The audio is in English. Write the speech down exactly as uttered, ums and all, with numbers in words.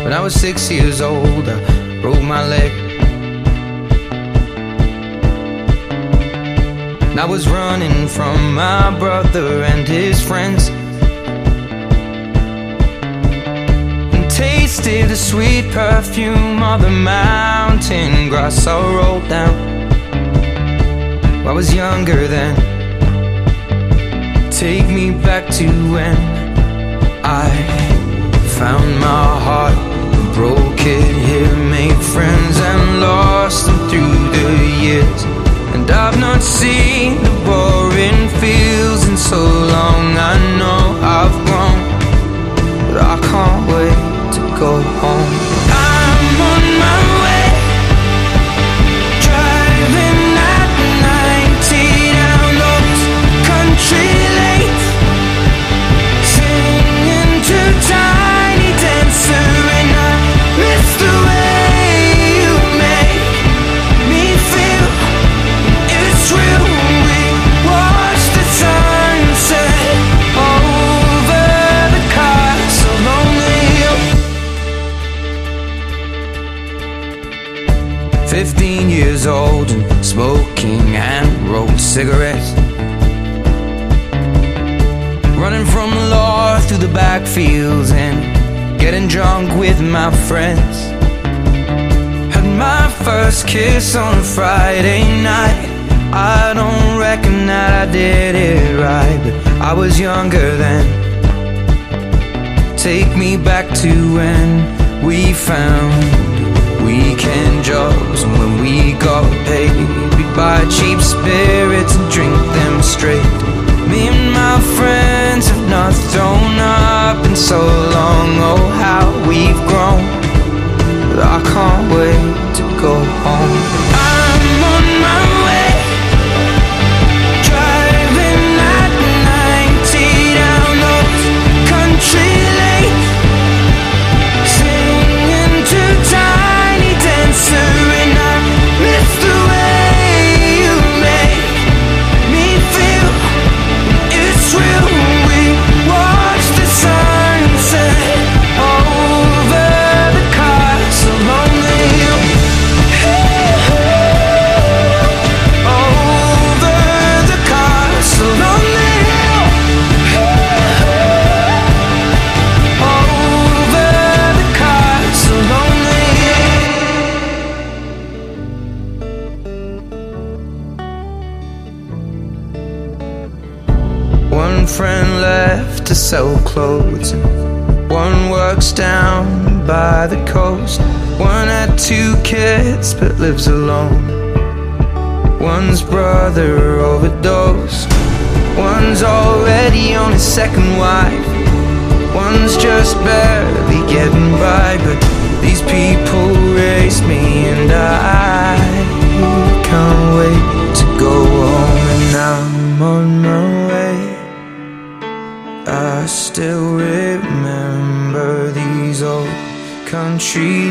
When I was six years old, I broke my leg. And I was running from my brother and his friends, and tasted the sweet perfume of the mountain grass I rolled down. I was younger then. Take me back to when I found my heart, broke it here, made friends and lost them through the years. And I've not seen the boring fields in so long. I know I've grown, but I can't wait to go home. I'm on my way, driving at ninety down those country lanes, singing to Tiny Dancer, and I miss the way you make me feel. It's real. We watch the sunset over the castle on the hill. Fifteen years old and smoking hand-rolled cigarettes, running from the law through the backfields and getting drunk with my friends. Had my first kiss on a Friday night. I don't reckon that I did it right, but I was younger then. Take me back to when we found weekend jobs, and when we got paid, we'd buy cheap spirits and drink them straight. Me and my friends have not thrown up in so long. Oh, how we've grown, but I can't wait to go home. I'm on my way, driving at ninety down those country lanes, singing to Tiny Dancer, and I miss the way you make me feel. It's real. We watch the sunset over the castle on the hill. Over the castle on the hill. Over the castle on the hill. One friend left to sell clothes, and one works down by the coast. One had two kids but lives alone. One's brother overdosed. One's already on his second wife. One's just barely getting by. But these people raised me, and I can't wait to go home. And I'm on my way. I still remember these old country